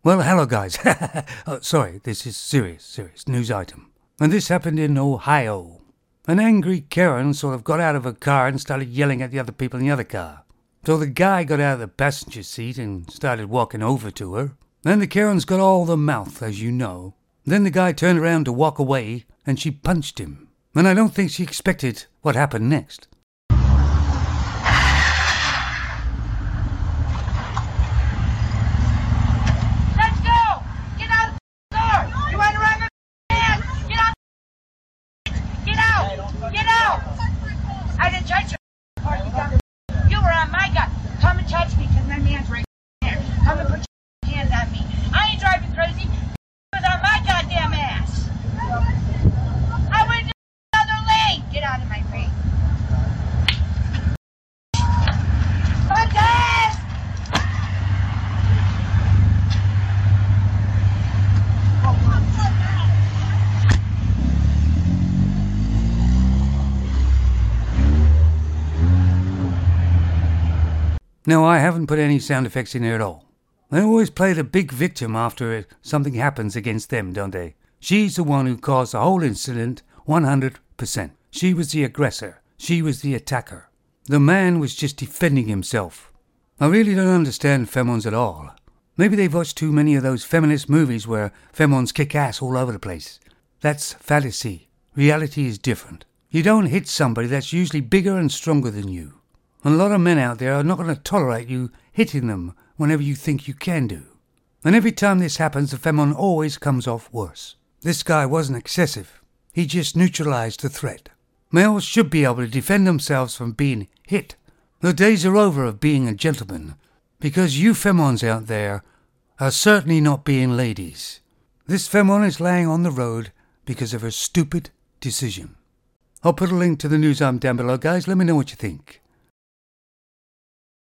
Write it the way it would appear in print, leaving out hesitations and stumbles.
Well, hello, guys. Oh, sorry, this is serious news item. And this happened in Ohio. An angry Karen sort of got out of her car and started yelling at the other people in the other car. So the guy got out of the passenger seat and started walking over to her. Then the Karen's got all the mouth, as you know. Then the guy turned around to walk away, and she punched him. And I don't think she expected what happened next. Get out! I didn't touch you. You were on my gun. Come and touch me because my man's right there. Come and put your hands on me. I ain't driving crazy. It was on my goddamn ass. I went to another lane. Get out of my face. No, I haven't put any sound effects in there at all. They always play the big victim after something happens against them, don't they? She's the one who caused the whole incident 100%. She was the aggressor. She was the attacker. The man was just defending himself. I really don't understand femons at all. Maybe they've watched too many of those feminist movies where femons kick ass all over the place. That's fantasy. Reality is different. You don't hit somebody that's usually bigger and stronger than you. And a lot of men out there are not going to tolerate you hitting them whenever you think you can do. And every time this happens, the femon always comes off worse. This guy wasn't excessive. He just neutralized the threat. Males should be able to defend themselves from being hit. The days are over of being a gentleman, because you femons out there are certainly not being ladies. This femon is laying on the road because of her stupid decision. I'll put a link to the news arm down below, guys. Let me know what you think.